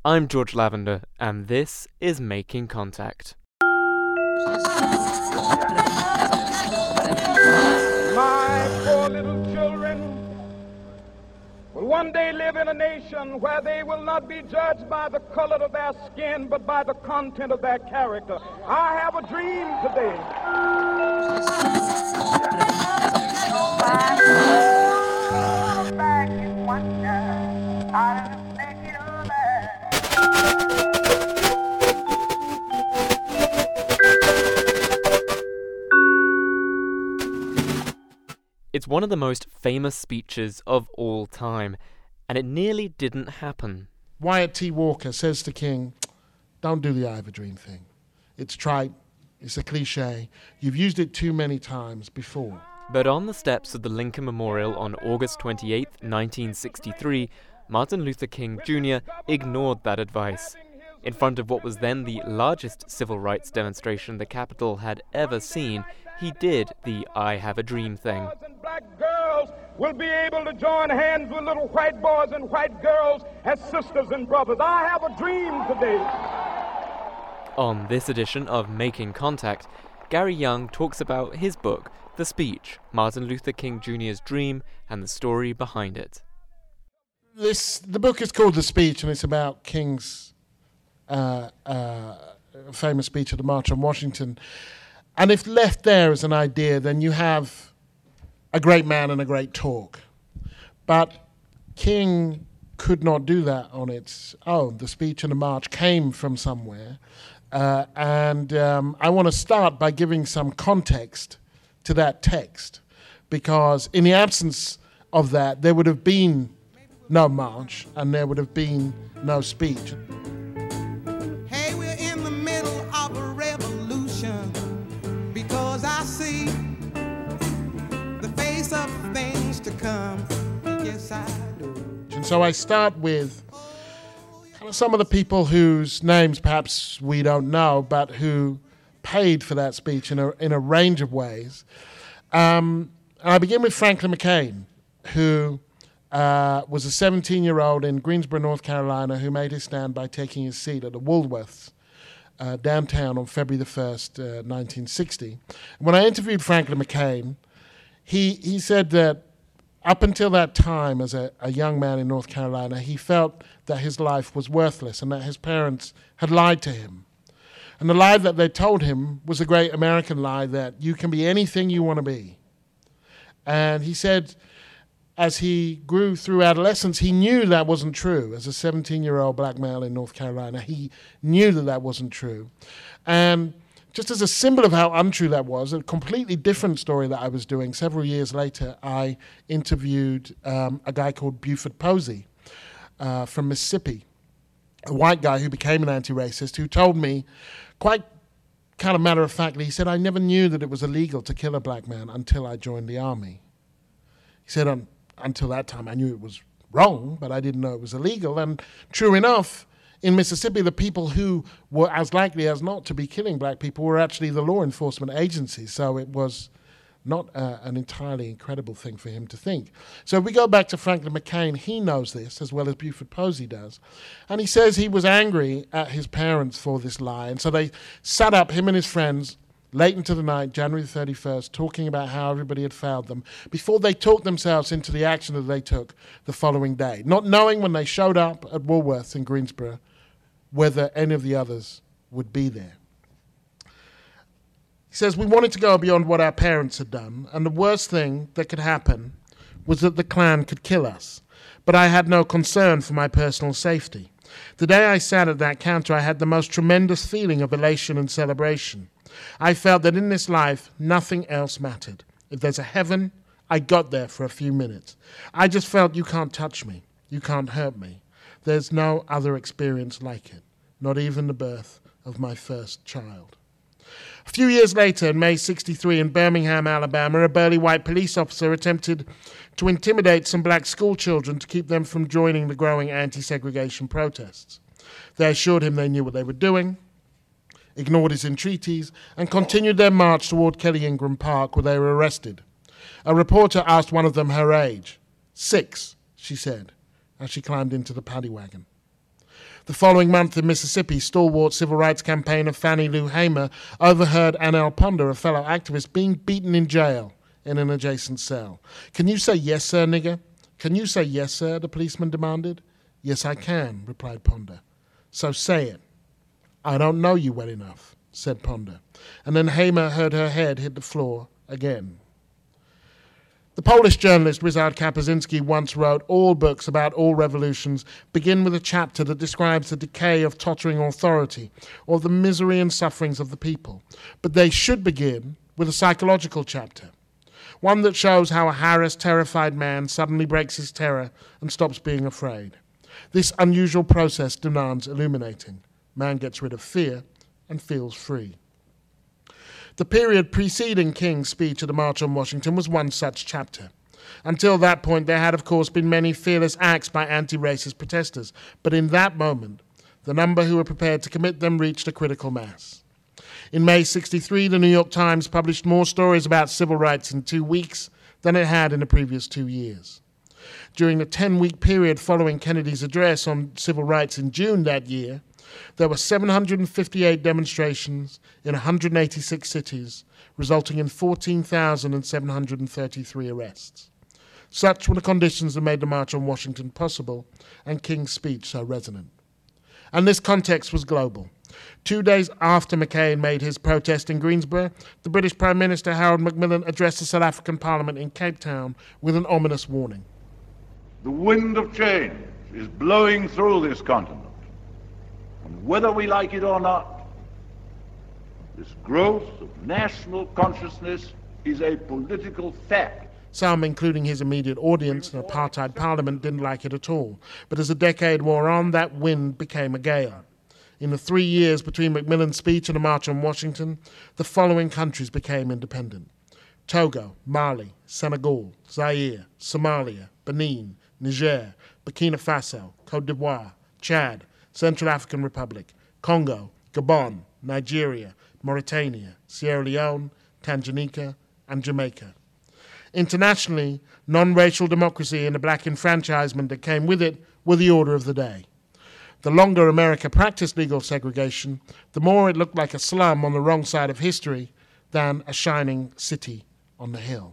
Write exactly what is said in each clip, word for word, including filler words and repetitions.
I'm George Lavender, and this is Making Contact. My poor little children will one day live in a nation where they will not be judged by the color of their skin, but by the content of their character. I have a dream today. Back in wonder, I make it over. It's one of the most famous speeches of all time, and it nearly didn't happen. Wyatt T. Walker says to King, don't do the I have a dream thing. It's trite, it's a cliche, you've used it too many times before. But on the steps of the Lincoln Memorial on August twenty-eighth, nineteen sixty-three, Martin Luther King Junior ignored that advice. In front of what was then the largest civil rights demonstration the Capitol had ever seen, he did the I have a dream thing. Black girls will be able to join hands with little white boys and white girls as sisters and brothers. I have a dream today. On this edition of Making Contact, Gary Young talks about his book, The Speech, Martin Luther King Junior's Dream, and the story behind it. This the book is called The Speech, and it's about King's uh, uh, famous speech at the March on Washington. And if left there as an idea, then you have a great man and a great talk. But King could not do that on its own. The speech and the march came from somewhere. Uh, and um, I want to start by giving some context to that text, because in the absence of that, there would have been no march and there would have been no speech. Hey, we're in the middle of a revolution, because I see the face of things to come. Yes, I do. And so I start with kind of some of the people whose names perhaps we don't know, but who paid for that speech in a in a range of ways. Um, and I begin with Franklin McCain, who uh, was a seventeen-year-old in Greensboro, North Carolina, who made his stand by taking his seat at the Woolworths uh, downtown on February the first, uh, nineteen sixty. When I interviewed Franklin McCain, he he said that up until that time, as a, a young man in North Carolina, he felt that his life was worthless and that his parents had lied to him. And the lie that they told him was a great American lie that you can be anything you want to be. And he said, as he grew through adolescence, he knew that wasn't true. As a seventeen-year-old black male in North Carolina, he knew that that wasn't true. And just as a symbol of how untrue that was, a completely different story that I was doing, several years later, I interviewed um, a guy called Buford Posey uh, from Mississippi, a white guy who became an anti-racist, who told me, quite kind of matter-of-factly, he said, I never knew that it was illegal to kill a black man until I joined the army. He said, um, until that time I knew it was wrong, but I didn't know it was illegal. And true enough, in Mississippi, the people who were as likely as not to be killing black people were actually the law enforcement agencies. So it was not uh, an entirely incredible thing for him to think. So if we go back to Franklin McCain, he knows this as well as Buford Posey does. And he says he was angry at his parents for this lie. And so they sat up, him and his friends, late into the night, January thirty-first, talking about how everybody had failed them before they talked themselves into the action that they took the following day, not knowing when they showed up at Woolworths in Greensboro whether any of the others would be there. He says, we wanted to go beyond what our parents had done, and the worst thing that could happen was that the Klan could kill us. But I had no concern for my personal safety. The day I sat at that counter, I had the most tremendous feeling of elation and celebration. I felt that in this life, nothing else mattered. If there's a heaven, I got there for a few minutes. I just felt you can't touch me. You can't hurt me. There's no other experience like it, not even the birth of my first child. A few years later, in May sixty-three, in Birmingham, Alabama, a burly white police officer attempted to intimidate some black school children to keep them from joining the growing anti-segregation protests. They assured him they knew what they were doing, ignored his entreaties, and continued their march toward Kelly Ingram Park, where they were arrested. A reporter asked one of them her age. Six, she said, as she climbed into the paddy wagon. The following month in Mississippi, stalwart civil rights campaigner Fannie Lou Hamer overheard Anel Ponder, a fellow activist, being beaten in jail in an adjacent cell. "Can you say yes, sir, nigger? Can you say yes, sir?" the policeman demanded. "Yes, I can," replied Ponder. "So say it." "I don't know you well enough," said Ponder. And then Hamer heard her head hit the floor again. The Polish journalist Ryszard Kapuscinski once wrote, "All books about all revolutions begin with a chapter that describes the decay of tottering authority or the misery and sufferings of the people. But they should begin with a psychological chapter, one that shows how a harassed, terrified man suddenly breaks his terror and stops being afraid. This unusual process demands illuminating. Man gets rid of fear and feels free." The period preceding King's speech at the March on Washington was one such chapter. Until that point, there had, of course, been many fearless acts by anti-racist protesters, but in that moment, the number who were prepared to commit them reached a critical mass. In May sixty-three, the New York Times published more stories about civil rights in two weeks than it had in the previous two years. During the ten-week period following Kennedy's address on civil rights in June that year, there were seven hundred fifty-eight demonstrations in one hundred eighty-six cities, resulting in fourteen thousand seven hundred thirty-three arrests. Such were the conditions that made the March on Washington possible and King's speech so resonant. And this context was global. Two days after McCain made his protest in Greensboro, the British Prime Minister Harold Macmillan addressed the South African Parliament in Cape Town with an ominous warning. "The wind of change is blowing through this continent. And whether we like it or not, this growth of national consciousness is a political fact." Some, including his immediate audience, an apartheid parliament, didn't like it at all. But as the decade wore on, that wind became a gale. In the three years between Macmillan's speech and the March on Washington, the following countries became independent: Togo, Mali, Senegal, Zaire, Somalia, Benin, Niger, Burkina Faso, Cote d'Ivoire, Chad, Central African Republic, Congo, Gabon, Nigeria, Mauritania, Sierra Leone, Tanganyika, and Jamaica. Internationally, non-racial democracy and the black enfranchisement that came with it were the order of the day. The longer America practiced legal segregation, the more it looked like a slum on the wrong side of history than a shining city on the hill.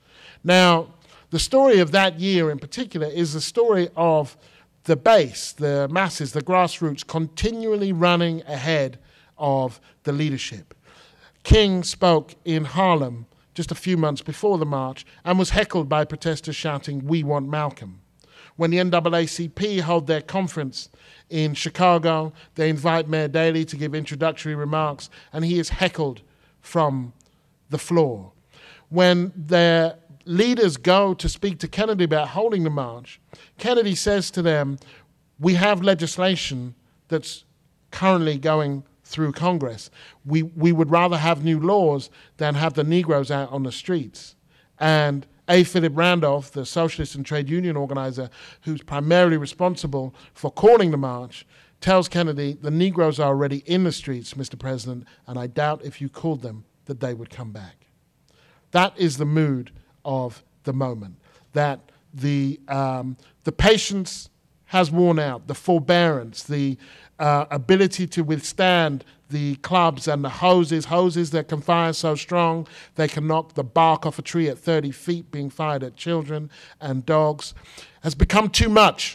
Now, the story of that year in particular is the story of the base, the masses, the grassroots continually running ahead of the leadership. King spoke in Harlem just a few months before the march and was heckled by protesters shouting, "We want Malcolm." When the N double A C P hold their conference in Chicago, they invite Mayor Daley to give introductory remarks, and he is heckled from the floor. When their leaders go to speak to Kennedy about holding the march, Kennedy says to them, "We have legislation that's currently going through Congress. We, we would rather have new laws than have the Negroes out on the streets." And A. Philip Randolph, the socialist and trade union organizer who's primarily responsible for calling the march, tells Kennedy, "The Negroes are already in the streets, Mister President, and I doubt if you called them that they would come back." That is the mood of the moment, that the, um, the patience has worn out, the forbearance, the uh, ability to withstand the clubs and the hoses, hoses that can fire so strong they can knock the bark off a tree at thirty feet being fired at children and dogs, has become too much.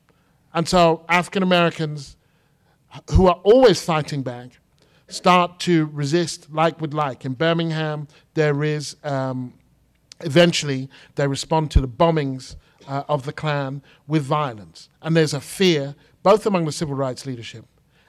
And so African Americans, who are always fighting back, start to resist like with like. In Birmingham, there is, um, eventually, they respond to the bombings uh, of the Klan with violence. And there's a fear, both among the civil rights leadership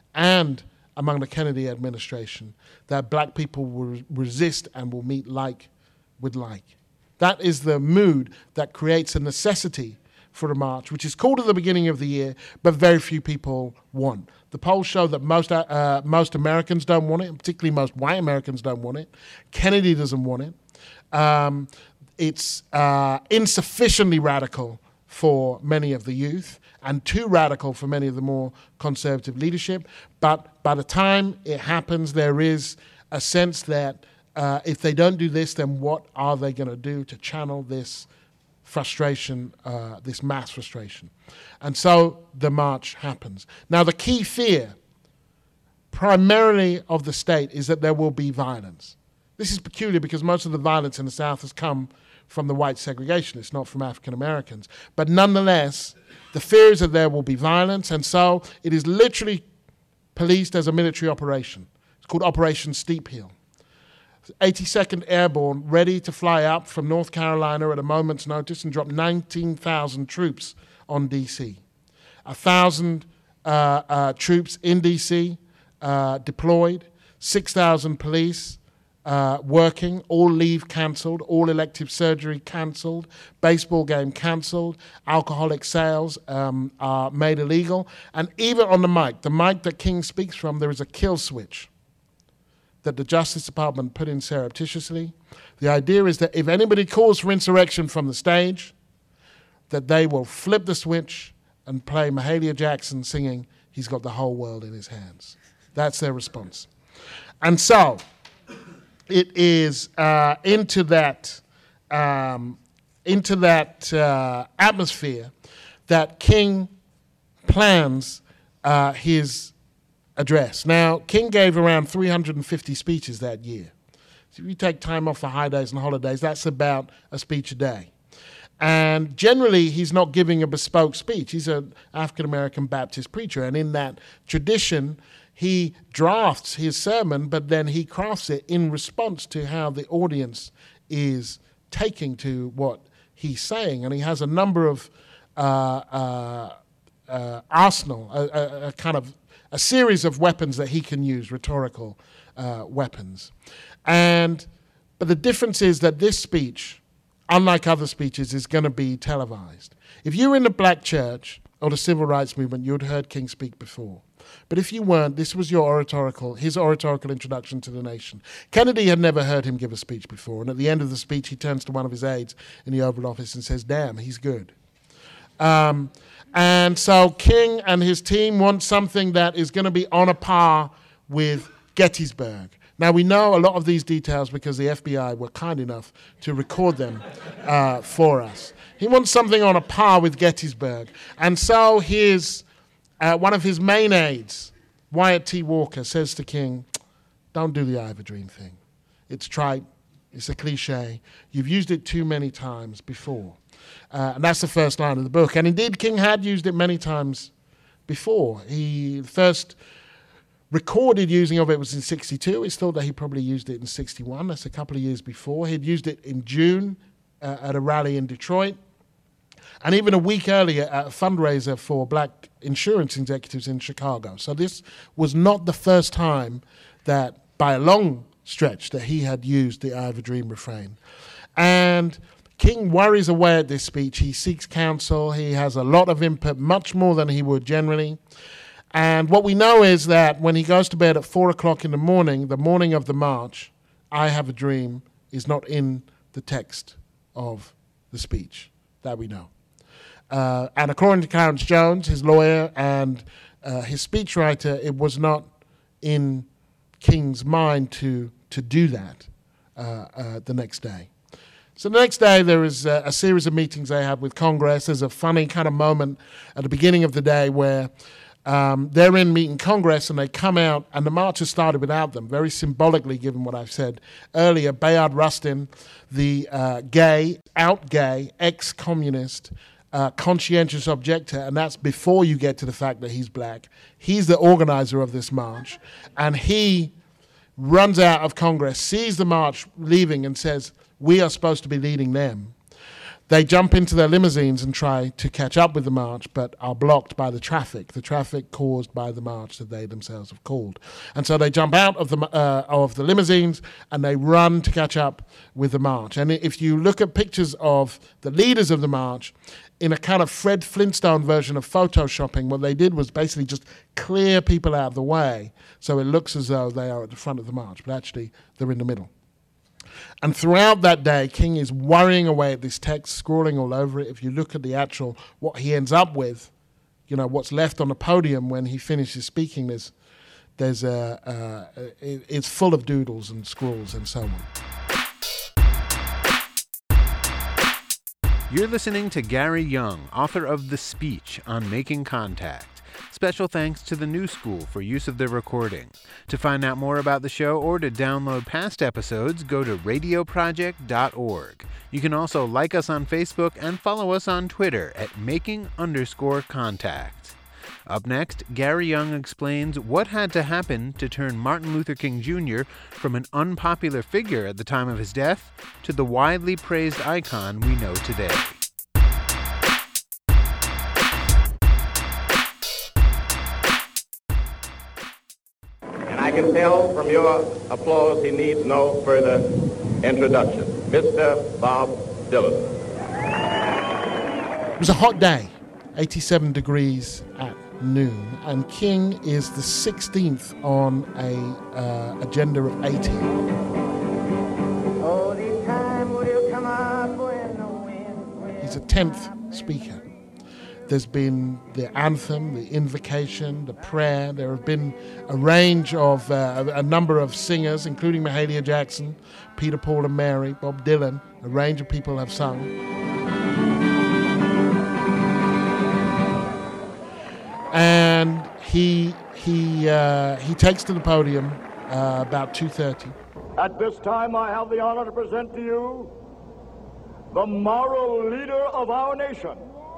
and among the Kennedy administration, that black people will resist and will meet like with like. That is the mood that creates a necessity for a march, which is called at the beginning of the year, but very few people want. The polls show that most uh, most Americans don't want it, and particularly most white Americans don't want it. Kennedy doesn't want it. Um, it's uh, insufficiently radical for many of the youth and too radical for many of the more conservative leadership. But by the time it happens, there is a sense that uh, if they don't do this, then what are they going to do to channel this frustration, uh, this mass frustration. And so the march happens. Now, the key fear, primarily of the state, is that there will be violence. This is peculiar because most of the violence in the South has come from the white segregationists, not from African Americans. But nonetheless, the fear is that there will be violence, and so it is literally policed as a military operation. It's called Operation Steep Hill. eighty-second Airborne, ready to fly up from North Carolina at a moment's notice and drop nineteen thousand troops on D C. one thousand uh, uh, troops in D C uh, deployed, six thousand police uh, working, all leave cancelled, all elective surgery cancelled, baseball game cancelled, alcoholic sales um, are made illegal, and even on the mic, the mic that King speaks from, there is a kill switch that the Justice Department put in surreptitiously. The idea is that if anybody calls for insurrection from the stage, that they will flip the switch and play Mahalia Jackson singing, "He's got the whole world in his hands." That's their response. And so it is uh, into that, um, into that uh, atmosphere that King plans uh, his address. Now, King gave around three hundred fifty speeches that year. So if you take time off for high days and holidays, that's about a speech a day. And generally, he's not giving a bespoke speech. He's an African-American Baptist preacher, and in that tradition, he drafts his sermon, but then he crafts it in response to how the audience is taking to what he's saying. And he has a number of uh, uh, uh, arsenal, a, a, a kind of a series of weapons that he can use, rhetorical uh, weapons. And, but the difference is that this speech, unlike other speeches, is going to be televised. If you were in the black church or the civil rights movement, you had heard King speak before. But if you weren't, this was your oratorical, his oratorical introduction to the nation. Kennedy had never heard him give a speech before, and at the end of the speech, he turns to one of his aides in the Oval Office and says, "Damn, he's good." Um, And so King and his team want something that is going to be on a par with Gettysburg. Now, we know a lot of these details because the F B I were kind enough to record them uh, for us. He wants something on a par with Gettysburg. And so his, uh, one of his main aides, Wyatt T. Walker, says to King, "Don't do the I Have a Dream thing. It's trite. It's a cliche. You've used it too many times before." Uh, and that's the first line of the book. And indeed, King had used it many times before. He first recorded using of it was in sixty-two. It's thought that he probably used it in sixty-one. That's a couple of years before. He'd used it in June uh, at a rally in Detroit. And even a week earlier at a fundraiser for black insurance executives in Chicago. So this was not the first time that, by a long stretch, that he had used the I Have a Dream refrain. And King worries away at this speech. He seeks counsel. He has a lot of input, much more than he would generally. And what we know is that when he goes to bed at four o'clock in the morning, the morning of the march, I Have a Dream is not in the text of the speech. That we know. Uh, and according to Clarence Jones, his lawyer and uh, his speechwriter, it was not in King's mind to, to do that uh, uh, the next day. So the next day, there is a, a series of meetings they have with Congress. There's a funny kind of moment at the beginning of the day where um, they're in meeting Congress and they come out, and the march has started without them, very symbolically, given what I've said earlier. Bayard Rustin, the uh, gay, out gay, ex-communist, uh, conscientious objector, and that's before you get to the fact that he's black. He's the organizer of this march, and he runs out of Congress, sees the march leaving, and says, "We are supposed to be leading them." They jump into their limousines and try to catch up with the march, but are blocked by the traffic, the traffic caused by the march that they themselves have called. And so they jump out of the uh, of the limousines and they run to catch up with the march. And if you look at pictures of the leaders of the march, in a kind of Fred Flintstone version of photoshopping, what they did was basically just clear people out of the way so it looks as though they are at the front of the march, but actually they're in the middle. And throughout that day, King is worrying away at this text, scrawling all over it. If you look at the actual, what he ends up with, you know, what's left on the podium when he finishes speaking, there's, there's a, uh, it, it's full of doodles and scrawls and so on. You're listening to Gary Young, author of The Speech on Making Contact. Special thanks to the New School for use of the recording. To find out more about the show or to download past episodes, go to radio project dot org. You can also like us on Facebook and follow us on Twitter at making underscore contact. Up next, Gary Young explains what had to happen to turn Martin Luther King Junior from an unpopular figure at the time of his death to the widely praised icon we know today. I can tell from your applause he needs no further introduction. Mister Bob Dylan. It was a hot day, eighty-seven degrees at noon, and King is the sixteenth on a uh, agenda of eighty. He's a tenth speaker. There's been the anthem, the invocation, the prayer. There have been a range of, uh, a number of singers, including Mahalia Jackson, Peter, Paul and Mary, Bob Dylan. A range of people have sung. And he he uh, he takes to the podium uh, about two thirty. At this time, I have the honor to present to you the moral leader of our nation.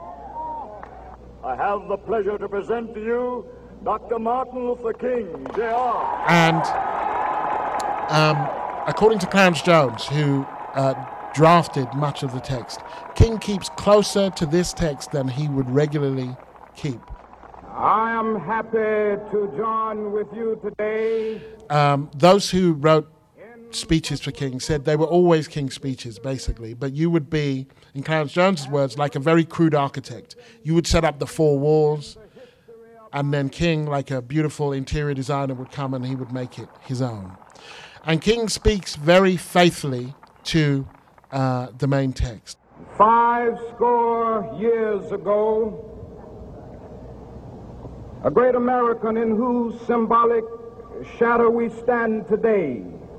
I have the pleasure to present to you Doctor Martin Luther King, J R And um, according to Clarence Jones, who uh, drafted much of the text, King keeps closer to this text than he would regularly keep. I am happy to join with you today. Um, those who wrote speeches for King said they were always King speeches, basically, but you would be, in Clarence Jones's words, like a very crude architect. You would set up the four walls, and then King, like a beautiful interior designer, would come and he would make it his own. And King speaks very faithfully to uh, the main text. Five score years ago, a great American in whose symbolic shadow we stand today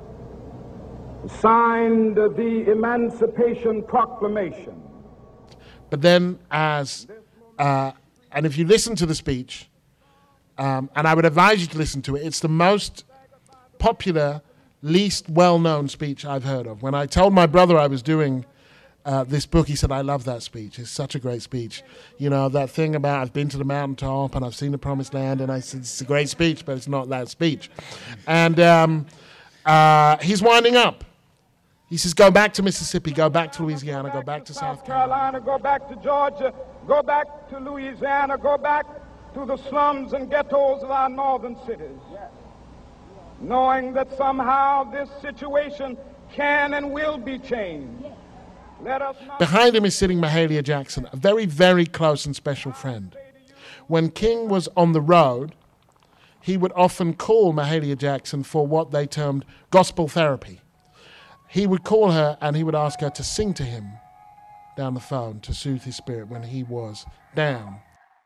signed the Emancipation Proclamation. But then as, uh, and if you listen to the speech, um, and I would advise you to listen to it, it's the most popular, least well-known speech I've heard of. When I told my brother I was doing uh, this book, he said, I love that speech. It's such a great speech. You know, that thing about I've been to the mountaintop and I've seen the promised land, and I said, it's a great speech, but it's not that speech. And um, uh, he's winding up. He says, go back to Mississippi, go back to Louisiana, go back to South Carolina. Go back to Georgia, go back to Louisiana, go back to the slums and ghettos of our northern cities. Knowing that somehow this situation can and will be changed. Let us not... Behind him is sitting Mahalia Jackson, a very, very close and special friend. When King was on the road, he would often call Mahalia Jackson for what they termed gospel therapy. He would call her and he would ask her to sing to him down the phone to soothe his spirit when he was down.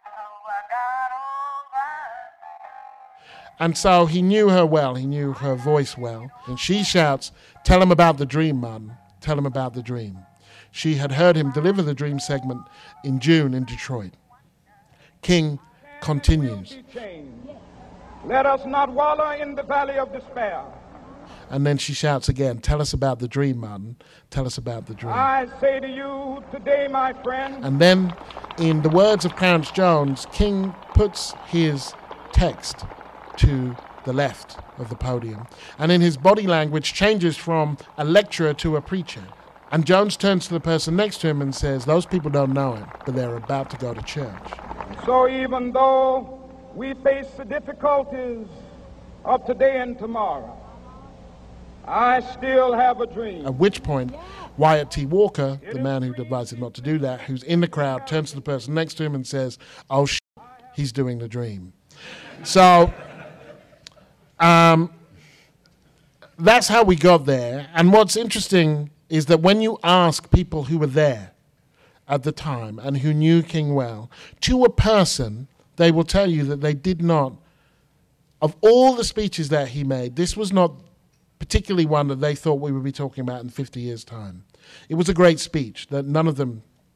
And so he knew her well, he knew her voice well. And she shouts, tell him about the dream, Martin, tell him about the dream. She had heard him deliver the dream segment in June in Detroit. King continues. Let us not wallow in the valley of despair. And then she shouts again, tell us about the dream, Martin. Tell us about the dream. I say to you today, my friend. And then, in the words of Clarence Jones, King puts his text to the left of the podium. And in his body language changes from a lecturer to a preacher. And Jones turns to the person next to him and says, those people don't know him, but they're about to go to church. So even though we face the difficulties of today and tomorrow, I still have a dream. At which point, Wyatt T. Walker, the man who advised him not to do that, who's in the crowd, turns to the person next to him and says, oh, shit, he's doing the dream. So, um, that's how we got there. And what's interesting is that when you ask people who were there at the time and who knew King well, to a person, they will tell you that they did not, of all the speeches that he made, this was not particularly one that they thought we would be talking about in fifty years' time. It was a great speech that none of them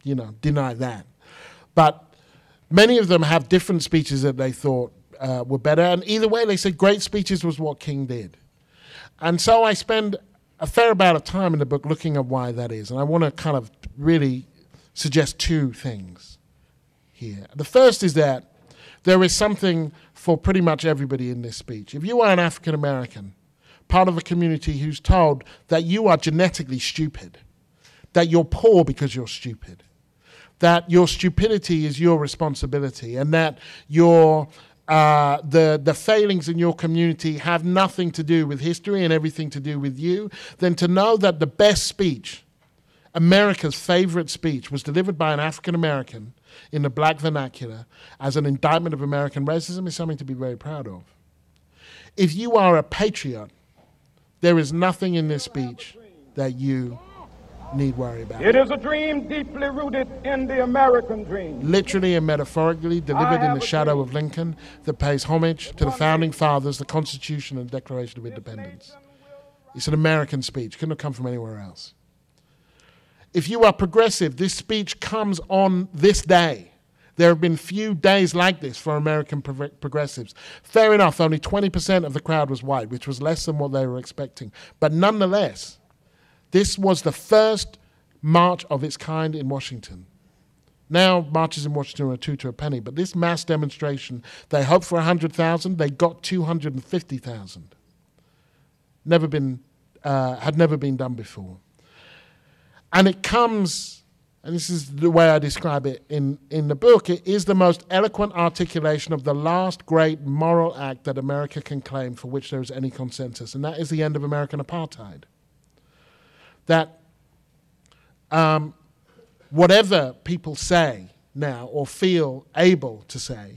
you know, deny that. But many of them have different speeches that they thought uh, were better. And either way, they said great speeches was what King did. And so I spend a fair amount of time in the book looking at why that is. And I want to kind of really suggest two things here. The first is that there is something for pretty much everybody in this speech. If you are an African American, part of a community who's told that you are genetically stupid, that you're poor because you're stupid, that your stupidity is your responsibility, and that your uh, the the failings in your community have nothing to do with history and everything to do with you, then to know that the best speech, America's favorite speech, was delivered by an African American in the black vernacular as an indictment of American racism is something to be very proud of. If you are a patriot, there is nothing in this speech that you need worry about. It is a dream deeply rooted in the American dream. Literally and metaphorically delivered in the shadow of Lincoln, that pays homage to the founding fathers, the Constitution, and Declaration of Independence. It's an American speech. Couldn't have come from anywhere else. If you are progressive, this speech comes on this day. There have been few days like this for American pro- progressives. Fair enough, only twenty percent of the crowd was white, which was less than what they were expecting. But nonetheless, this was the first march of its kind in Washington. Now, marches in Washington are a two to a penny, but this mass demonstration, they hoped for one hundred thousand, they got two hundred fifty thousand. Never been, uh, had never been done before. And it comes, and this is the way I describe it in, in the book, it is the most eloquent articulation of the last great moral act that America can claim for which there is any consensus, and that is the end of American apartheid. That um, whatever people say now or feel able to say,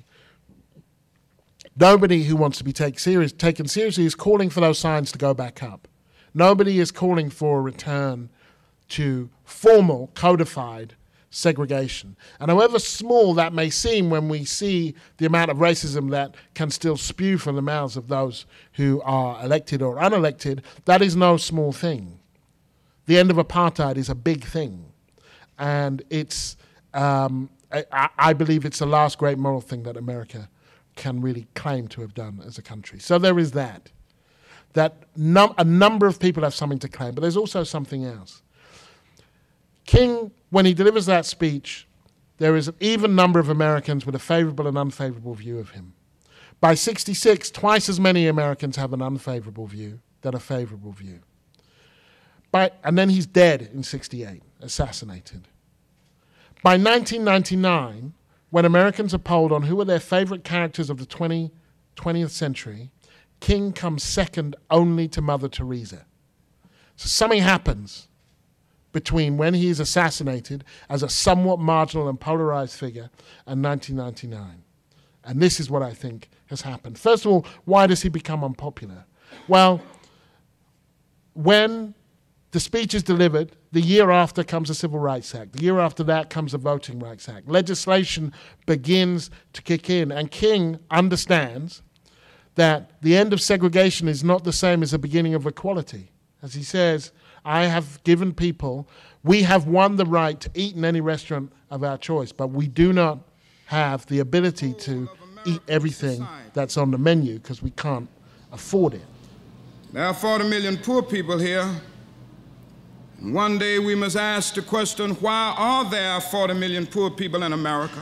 nobody who wants to be take serious, taken seriously is calling for those signs to go back up. Nobody is calling for a return to formal, codified segregation. And however small that may seem when we see the amount of racism that can still spew from the mouths of those who are elected or unelected, that is no small thing. The end of apartheid is a big thing. And it's, um, I, I believe it's the last great moral thing that America can really claim to have done as a country. So there is that. That num- a number of people have something to claim, but there's also something else. King, when he delivers that speech, there is an even number of Americans with a favorable and unfavorable view of him. By sixty-six, twice as many Americans have an unfavorable view than a favorable view. By, and then he's dead in sixty-eight, assassinated. By nineteen ninety-nine, when Americans are polled on who are their favorite characters of the twentieth century, King comes second only to Mother Teresa. So something happens between when he is assassinated as a somewhat marginal and polarized figure and nineteen ninety-nine. And this is what I think has happened. First of all, why does he become unpopular? Well, when the speech is delivered, the year after comes the Civil Rights Act. The year after that comes the Voting Rights Act. Legislation begins to kick in, and King understands that the end of segregation is not the same as the beginning of equality. As he says, I have given people, we have won the right to eat in any restaurant of our choice, but we do not have the ability to eat everything that's on the menu because we can't afford it. There are forty million poor people here, and one day we must ask the question, why are there forty million poor people in America?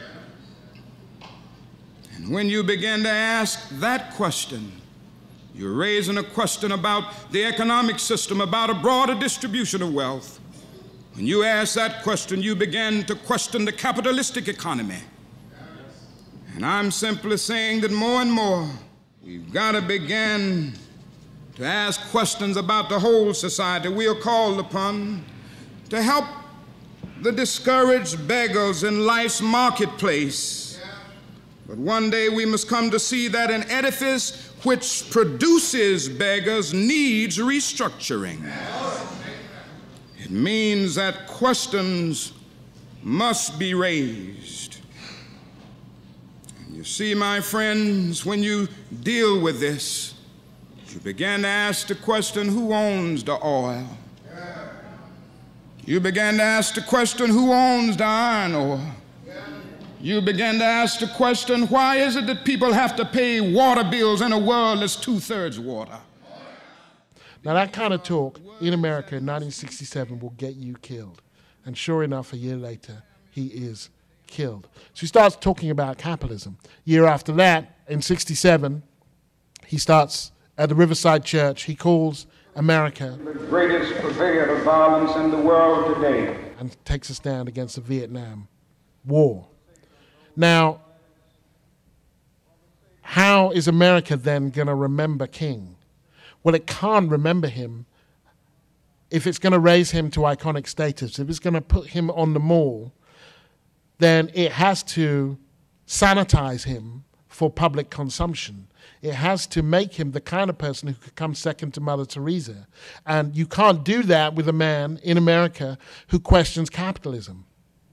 And when you begin to ask that question, you're raising a question about the economic system, about a broader distribution of wealth. When you ask that question, you begin to question the capitalistic economy. And I'm simply saying that more and more, we've got to begin to ask questions about the whole society. We are called upon to help the discouraged beggars in life's marketplace. But one day we must come to see that an edifice which produces beggars needs restructuring. It means that questions must be raised. And you see, my friends, when you deal with this, you begin to ask the question, who owns the oil? You began to ask the question, who owns the iron ore? You began to ask the question, why is it that people have to pay water bills in a world that's two-thirds water? Now that kind of talk in America in nineteen sixty-seven will get you killed. And sure enough, a year later, he is killed. So he starts talking about capitalism. Year after that, in sixty-seven, he starts at the Riverside Church. He calls America the greatest purveyor of violence in the world today, and takes a stand against the Vietnam War. Now, how is America then going to remember King? Well, it can't remember him if it's going to raise him to iconic status. If it's going to put him on the mall, then it has to sanitize him for public consumption. It has to make him the kind of person who could come second to Mother Teresa. And you can't do that with a man in America who questions capitalism.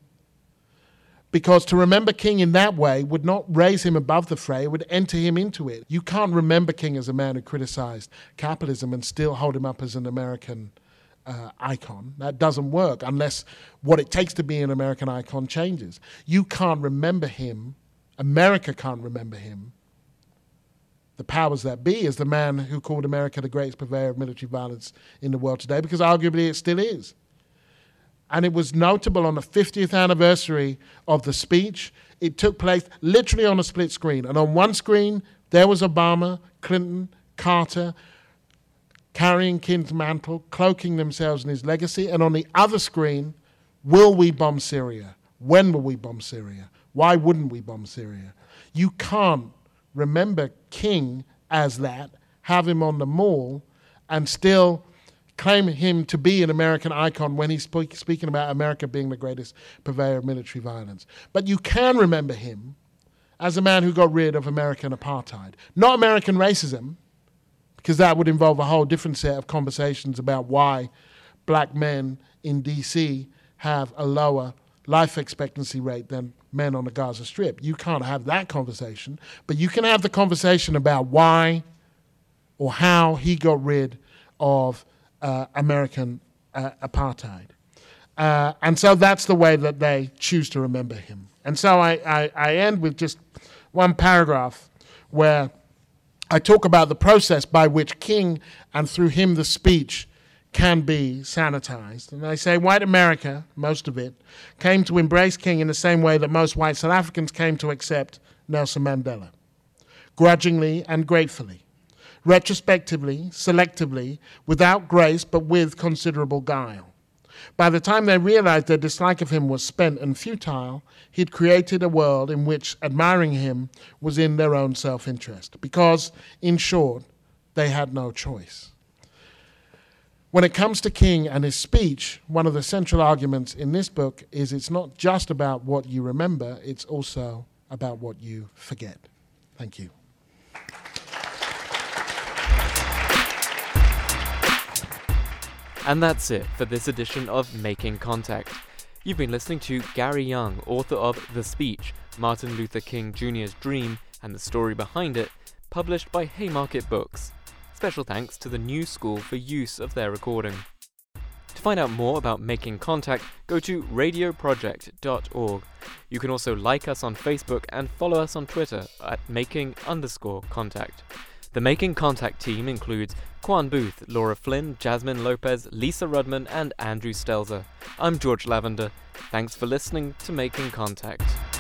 Because to remember King in that way would not raise him above the fray, it would enter him into it. You can't remember King as a man who criticized capitalism and still hold him up as an American uh, icon. That doesn't work unless what it takes to be an American icon changes. You can't remember him, America can't remember him, the powers that be, as the man who called America the greatest purveyor of military violence in the world today, because arguably it still is. And it was notable on the fiftieth anniversary of the speech. It took place literally on a split screen. And on one screen, there was Obama, Clinton, Carter, carrying King's mantle, cloaking themselves in his legacy. And on the other screen, will we bomb Syria? When will we bomb Syria? Why wouldn't we bomb Syria? You can't remember King as that, have him on the mall, and still claim him to be an American icon when he's speak, speaking about America being the greatest purveyor of military violence. But you can remember him as a man who got rid of American apartheid. Not American racism, because that would involve a whole different set of conversations about why black men in D C have a lower life expectancy rate than men on the Gaza Strip. You can't have that conversation, but you can have the conversation about why or how he got rid of Uh, American uh, apartheid. Uh, and so that's the way that they choose to remember him. And so I, I, I end with just one paragraph where I talk about the process by which King, and through him the speech, can be sanitized. And I say white America, most of it, came to embrace King in the same way that most white South Africans came to accept Nelson Mandela, grudgingly and gratefully, retrospectively, selectively, without grace, but with considerable guile. By the time they realized their dislike of him was spent and futile, he'd created a world in which admiring him was in their own self-interest, because, in short, they had no choice. When it comes to King and his speech, one of the central arguments in this book is it's not just about what you remember, it's also about what you forget. Thank you. And that's it for this edition of Making Contact. You've been listening to Gary Young, author of The Speech, Martin Luther King Junior's Dream, and the story behind it, published by Haymarket Books. Special thanks to the New School for use of their recording. To find out more about Making Contact, go to radio project dot org. You can also like us on Facebook and follow us on Twitter at making underscore contact. The Making Contact team includes Quan Booth, Laura Flynn, Jasmine Lopez, Lisa Rudman, and Andrew Stelzer. I'm George Lavender. Thanks for listening to Making Contact.